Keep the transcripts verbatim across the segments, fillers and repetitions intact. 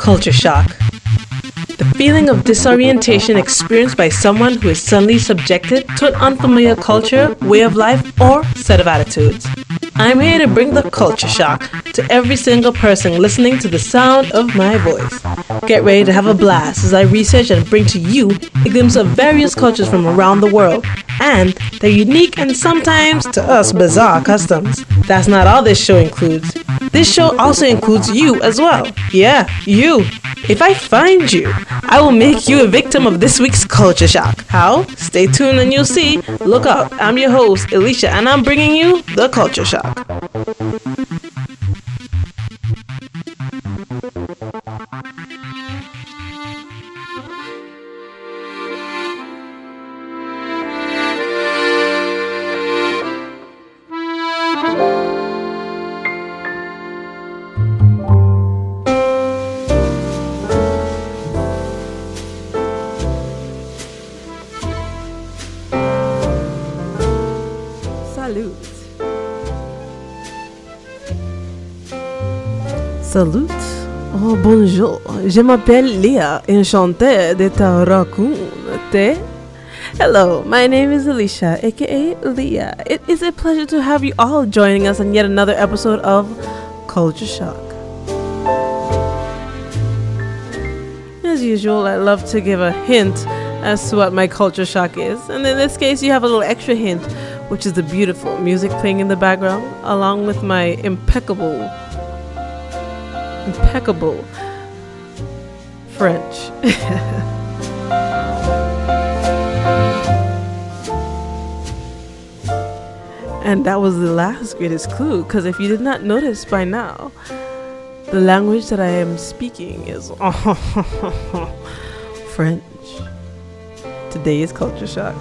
Culture shock. The feeling of disorientation experienced by someone who is suddenly subjected to an unfamiliar culture, way of life, or set of attitudes. I'm here to bring the culture shock to every single person listening to the sound of my voice. Get ready to have a blast as I research and bring to you a glimpse of various cultures from around the world and their unique and sometimes, to us, bizarre customs. That's not all this show includes. This show also includes you as well. Yeah, you. If I find you, I will make you a victim of this week's culture shock. How? Stay tuned and you'll see. Look out, I'm your host, Alicia, and I'm bringing you the culture shock. Salut, oh bonjour, je m'appelle Leah, enchantée de te rencontrer. Hello, my name is Alicia, aka Leah. It is a pleasure to have you all joining us on yet another episode of Culture Shock. As usual, I love to give a hint as to what my culture shock is, and in this case, you have a little extra hint, which is the beautiful music playing in the background, along with my impeccable impeccable French. And that was the last greatest clue, because if you did not notice by now, the language that I am speaking is French. Today is Culture Shock.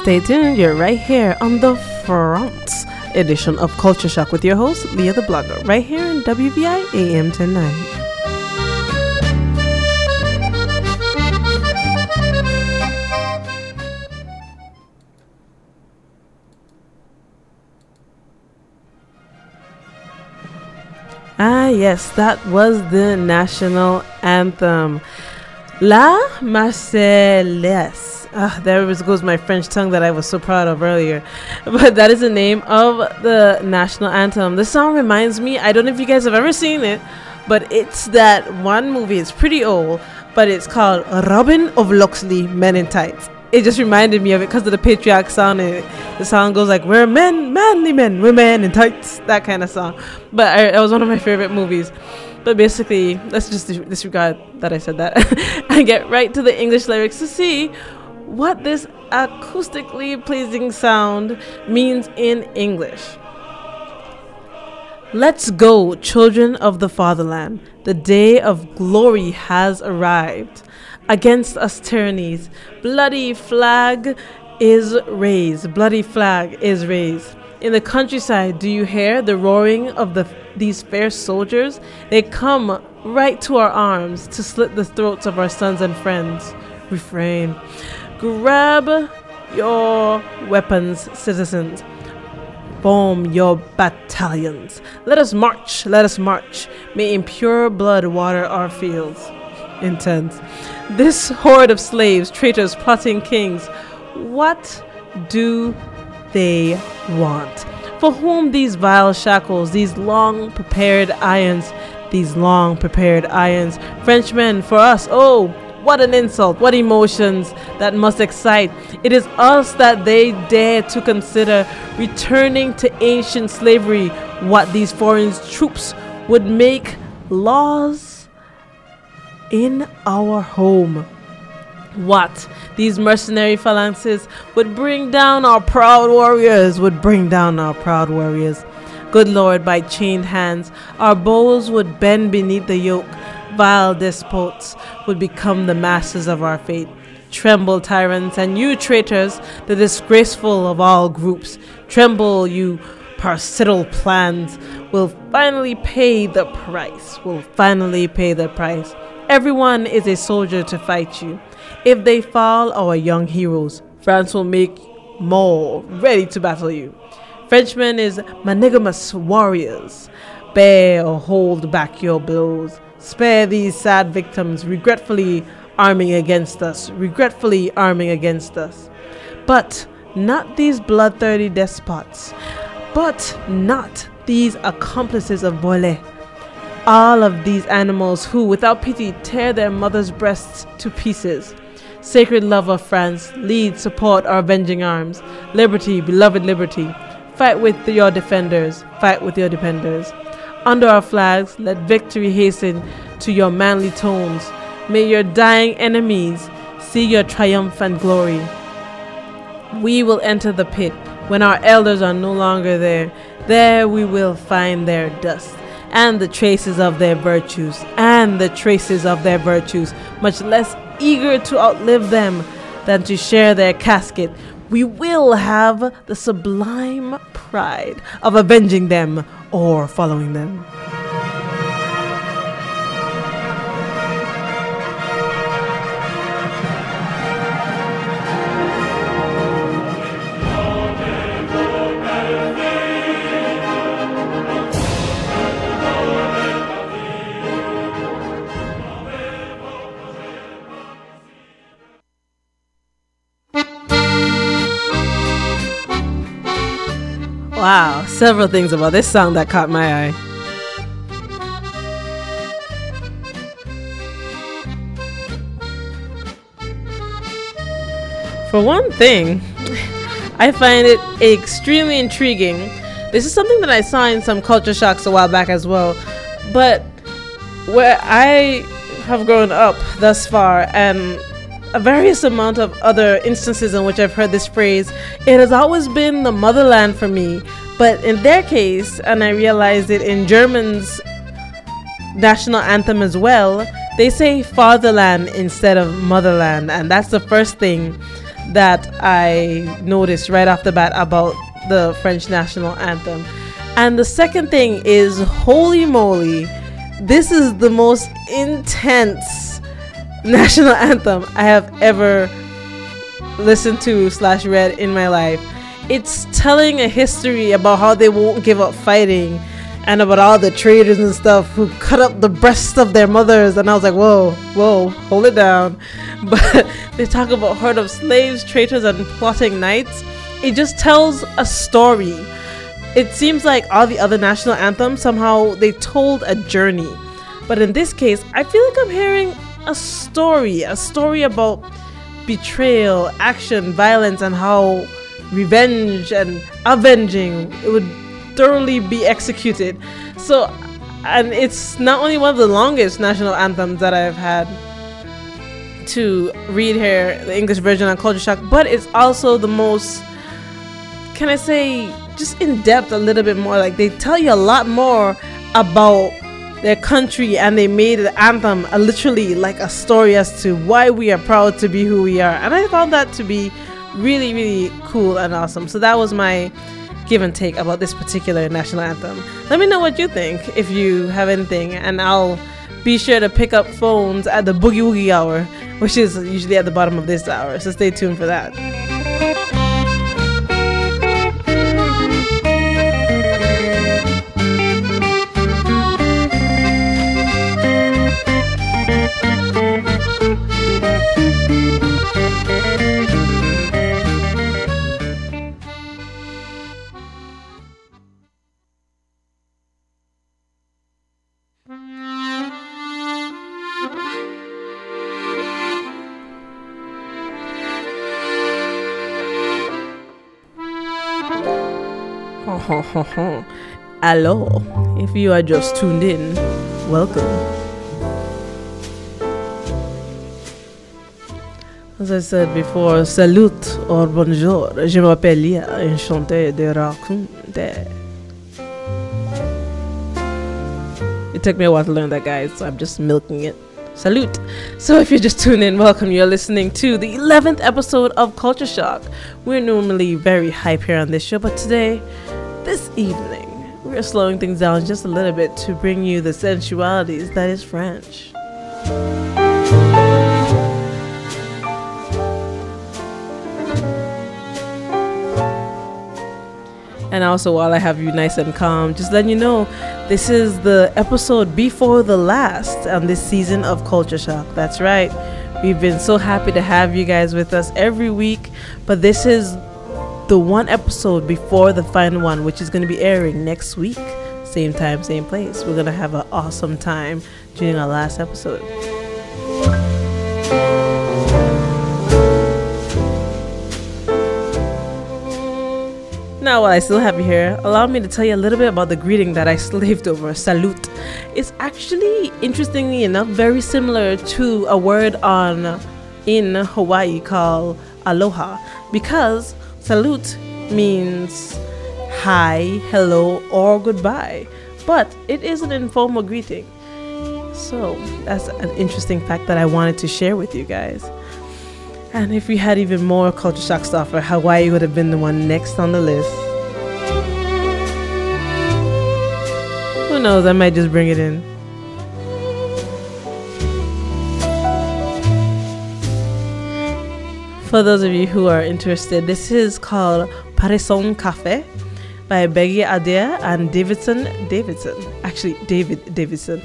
Stay tuned, you're right here on the front edition of Culture Shock with your host, Leah the Blogger, right here on W V I A M ten ninety. Ah, yes, that was the national anthem. La Marseillaise. Ah, there goes my French tongue that I was so proud of earlier. But that is the name of the national anthem. This song reminds me, I don't know if you guys have ever seen it, but it's that one movie. It's pretty old, but it's called Robin of Locksley, Men in Tights. It just reminded me of it because of the patriotic sound in it. The song goes like, we're men, manly men, we're men in tights, that kind of song. But I, it was one of my favorite movies. But basically, let's just disregard that I said that and get right to the English lyrics to see what this acoustically pleasing sound means in English. Let's go, children of the fatherland. The day of glory has arrived. Against us tyrannies, bloody flag is raised. Bloody flag is raised. In the countryside, do you hear the roaring of the these fair soldiers? They come right to our arms to slit the throats of our sons and friends. Refrain. Grab your weapons, citizens. Form your battalions. Let us march, let us march. May impure blood water our fields. Intense. This horde of slaves, traitors, plotting kings, what do they want? For whom these vile shackles, these long prepared irons, these long prepared irons? Frenchmen, for us, oh, what an insult, what emotions that must excite. It is us that they dare to consider returning to ancient slavery, what these foreign troops would make laws in our home. What these mercenary phalanxes would bring down our proud warriors, would bring down our proud warriors. Good Lord, by chained hands, our bows would bend beneath the yoke. Vile despots would become the masters of our fate. Tremble, tyrants, and you traitors, the disgraceful of all groups. Tremble, you parasital plans, will finally pay the price, will finally pay the price. Everyone is a soldier to fight you. If they fall, our young heroes, France will make more ready to battle you. Frenchmen is monogamous warriors. Bear or hold back your blows. Spare these sad victims, regretfully arming against us, regretfully arming against us. But not these blood-thirsty despots, but not these accomplices of Boile. All of these animals who, without pity, tear their mothers' breasts to pieces. Sacred love of France, lead, support our avenging arms. Liberty, beloved liberty. Fight with your defenders, fight with your defenders. Under our flags, let victory hasten to your manly tones. May your dying enemies see your triumph and glory. We will enter the pit when our elders are no longer there. There we will find their dust and the traces of their virtues, and the traces of their virtues, much less eager to outlive them than to share their casket. We will have the sublime pride of avenging them or following them. Wow, several things about this song that caught my eye. For one thing, I find it extremely intriguing. This is something that I saw in some culture shocks a while back as well. But where I have grown up thus far, and a various amount of other instances in which I've heard this phrase, it has always been the motherland for me. But in their case, and I realized it in German's national anthem as well, they say fatherland instead of motherland. And that's the first thing that I noticed right off the bat about the French national anthem. And the second thing is, holy moly, this is the most intense national anthem I have ever listened to slash read in my life. It's telling a history about how they won't give up fighting and about all the traitors and stuff who cut up the breasts of their mothers. And I was like, whoa, whoa, hold it down. But they talk about herd of slaves, traitors, and plotting knights. It just tells a story. It seems like all the other national anthems, somehow they told a journey. But in this case, I feel like I'm hearing a story, a story about betrayal, action, violence, and how revenge and avenging it would thoroughly be executed. So, and it's not only one of the longest national anthems that I've had to read here, the English version on Culture Shock, but it's also the most, can I say, just in depth a little bit more. Like, they tell you a lot more about their country, and they made the anthem a, literally like a story as to why we are proud to be who we are. And I found that to be really, really cool and awesome. So that was my give and take about this particular national anthem. Let me know what you think if you have anything, and I'll be sure to pick up phones at the Boogie Woogie hour, which is usually at the bottom of this hour. So stay tuned for that. Hello, if you are just tuned in, welcome. As I said before, salut or bonjour, je m'appelle Lia, enchanté de raconter. It took me a while to learn that, guys, so I'm just milking it. Salute. So if you're just tuned in, welcome. You're listening to the eleventh episode of Culture Shock. We're normally very hype here on this show, but today, this evening, we're slowing things down just a little bit to bring you the sensualities that is French. And also, while I have you nice and calm, just letting you know, this is the episode before the last on this season of Culture Shock. That's right. We've been so happy to have you guys with us every week, but this is the one episode before the final one, which is going to be airing next week. Same time, same place. We're going to have an awesome time during our last episode. Now, while I still have you here, allow me to tell you a little bit about the greeting that I slaved over, salute. It's actually, interestingly enough, very similar to a word on in Hawaii called aloha, because salute means hi, hello, or goodbye, but it is an informal greeting. So that's an interesting fact that I wanted to share with you guys. And if we had even more Culture Shock stuff, Hawaii would have been the one next on the list. Who knows, I might just bring it in. For those of you who are interested, this is called Parison Cafe by Becky Adair and Davidson Davidson. Actually, David Davidson.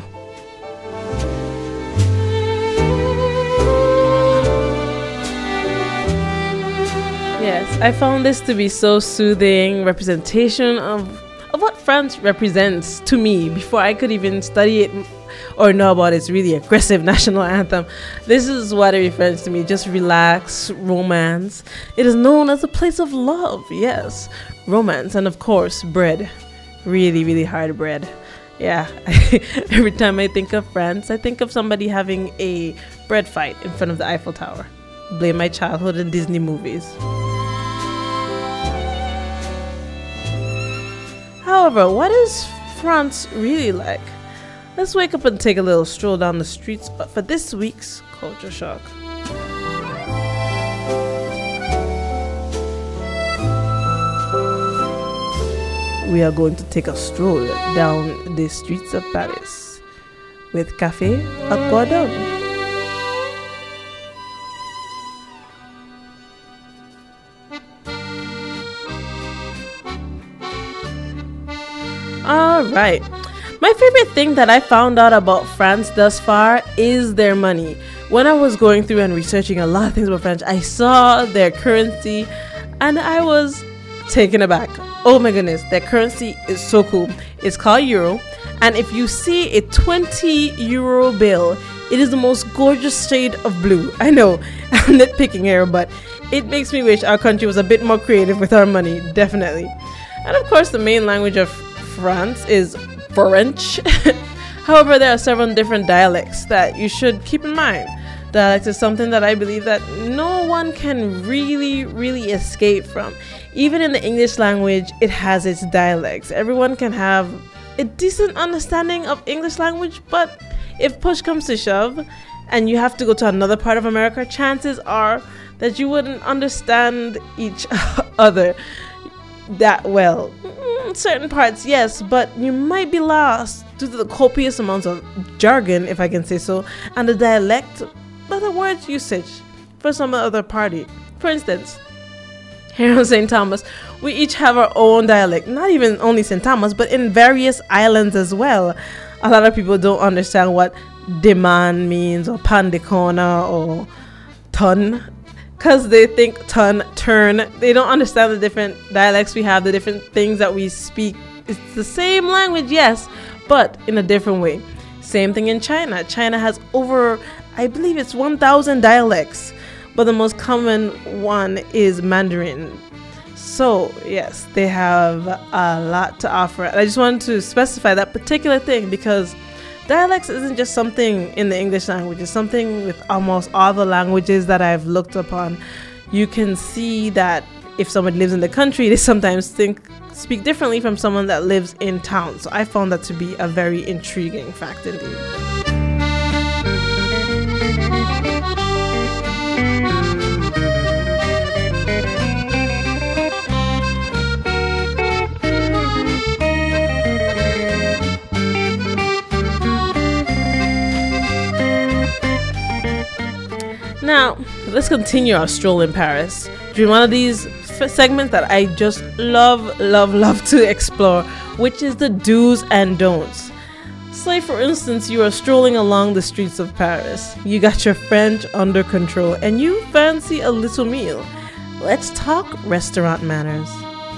Yes, I found this to be so soothing representation of, of what France represents to me before I could even study it or know about its really aggressive national anthem. This is what it refers to me, just relax, romance. It is known as a place of love, yes, romance, and of course, bread. Really, really hard bread. Yeah, every time I think of France, I think of somebody having a bread fight in front of the Eiffel Tower. Blame my childhood and Disney movies. However, what is France really like? Let's wake up and take a little stroll down the streets, but for this week's Culture Shock. we are going to take a stroll down the streets of Paris with Café Accordon. All right. My favorite thing that I found out about France thus far is their money. When I was going through and researching a lot of things about French, I saw their currency and I was taken aback. Oh my goodness, their currency is so cool. It's called euro, and if you see a twenty euro bill, it is the most gorgeous shade of blue. I know, I'm nitpicking here, but it makes me wish our country was a bit more creative with our money, definitely. And of course, the main language of France is French. However, there are several different dialects that you should keep in mind. Dialects is something that I believe that no one can really, really escape from. Even in the English language, it has its dialects. Everyone can have a decent understanding of English language, but if push comes to shove and you have to go to another part of America, chances are that you wouldn't understand each other that well. Mm, certain parts, yes, but you might be lost due to the copious amounts of jargon, if I can say so, and the dialect, but the words usage for some other party. For instance, here in Saint Thomas, we each have our own dialect. Not even only Saint Thomas, but in various islands as well. A lot of people don't understand what demand means, or pandicona, or ton, because they think ton, turn. They don't understand the different dialects we have, the different things that we speak. It's the same language, yes, but in a different way. Same thing in China. China has over, I believe it's one thousand dialects, but the most common one is Mandarin. So yes, they have a lot to offer. I just wanted to specify that particular thing because dialects isn't just something in the English language. It's something with almost all the languages that I've looked upon. You can see that if someone lives in the country, they sometimes think speak differently from someone that lives in town. So I found that to be a very intriguing fact indeed. Now, let's continue our stroll in Paris during one of these f- segments that I just love, love, love to explore, which is the do's and don'ts. Say, for instance, you are strolling along the streets of Paris. You got your French under control and you fancy a little meal. Let's talk restaurant manners.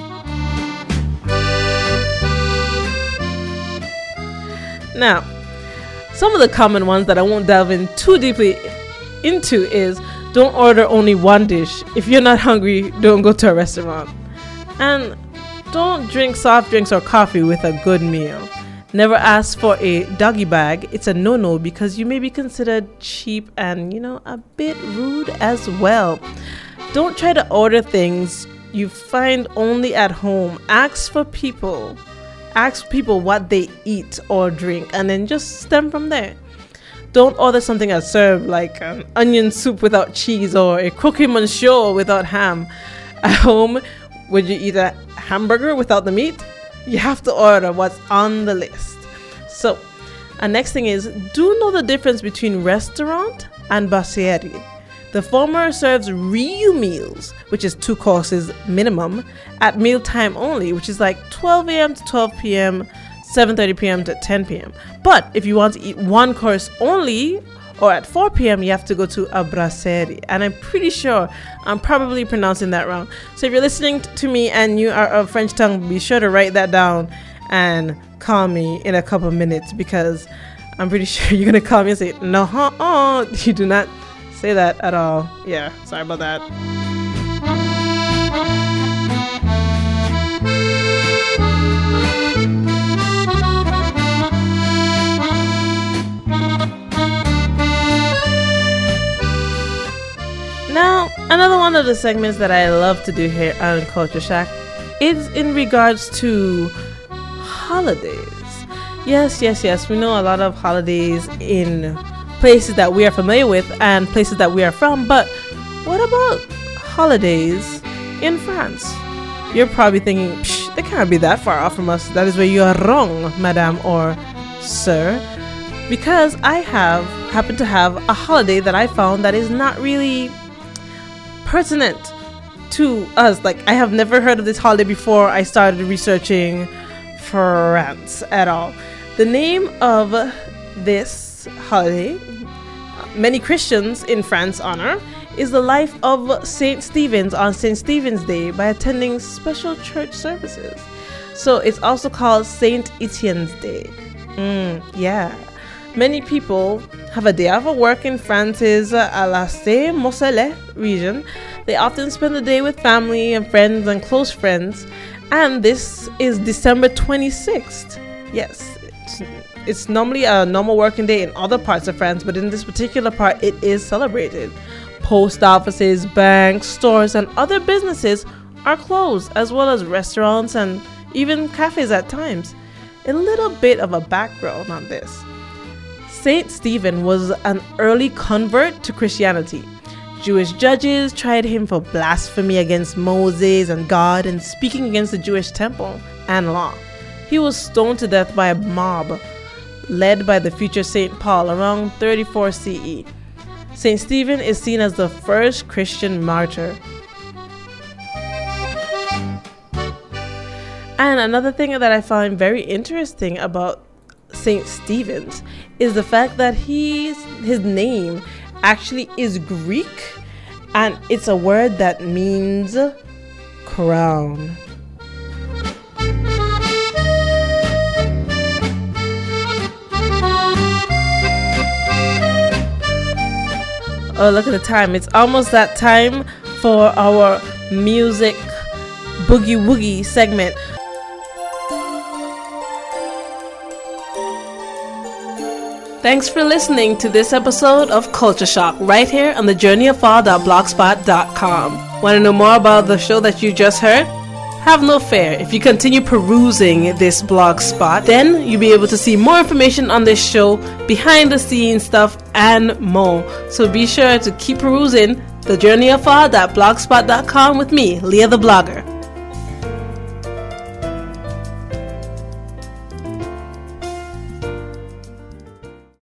Now, some of the common ones that I won't delve in too deeply into is don't order only one dish. If you're not hungry, don't go to a restaurant. And don't drink soft drinks or coffee with a good meal. Never ask for a doggy bag. It's a no-no because you may be considered cheap and, you know, a bit rude as well. Don't try to order things you find only at home. Ask for people. Ask people what they eat or drink and then just stem from there. Don't order something that's served like an onion soup without cheese or a croquet monsieur without ham. At home, would you eat a hamburger without the meat? You have to order what's on the list. So, our next thing is, do know the difference between restaurant and brasserie. The former serves real meals, which is two courses minimum, at mealtime only, which is like twelve a.m. to twelve p.m., seven thirty p.m. to ten p.m. But if you want to eat one course only, or at four p.m., you have to go to a brasserie. And I'm pretty sure I'm probably pronouncing that wrong. So if you're listening to me and you are of French tongue, be sure to write that down and call me in a couple minutes because I'm pretty sure you're going to call me and say, no, uh-uh, you do not say that at all. Yeah, sorry about that. Now, another one of the segments that I love to do here on Culture Shack is in regards to holidays. Yes, yes, yes, we know a lot of holidays in places that we are familiar with and places that we are from, but what about holidays in France? You're probably thinking, psh, it can't be that far off from us. That is where you are wrong, madam or sir. Because I have happen to have a holiday that I found that is not really pertinent to us. Like, I have never heard of this holiday before I started researching France at all. The name of this holiday, many Christians in France honor, is the life of Saint Stephen's on Saint Stephen's Day by attending special church services. So it's also called Saint Etienne's Day. Mm, yeah. Many people have a day off of work in France's Alsace-Moselle region. They often spend the day with family and friends and close friends. And this is December twenty-sixth. Yes, it's, it's normally a normal working day in other parts of France, but in this particular part, it is celebrated. Post offices, banks, stores, and other businesses are closed, as well as restaurants and even cafes at times. A little bit of a background on this. Saint Stephen was an early convert to Christianity. Jewish judges tried him for blasphemy against Moses and God and speaking against the Jewish temple and law. He was stoned to death by a mob led by the future Saint Paul around thirty-four C E. Saint Stephen is seen as the first Christian martyr. And another thing that I find very interesting about Saint Stephen's is the fact that he's, his name actually is Greek, and it's a word that means crown. Oh, look at the time. It's almost that time for our music boogie woogie segment. Thanks for listening to this episode of Culture Shock right here on the journey of fall dot blogspot dot com. Want to know more about the show that you just heard? Have no fear. If you continue perusing this blog spot, then you'll be able to see more information on this show, behind the scenes stuff, and more. So be sure to keep perusing the journey of fall dot blogspot dot com with me, Leah the Blogger.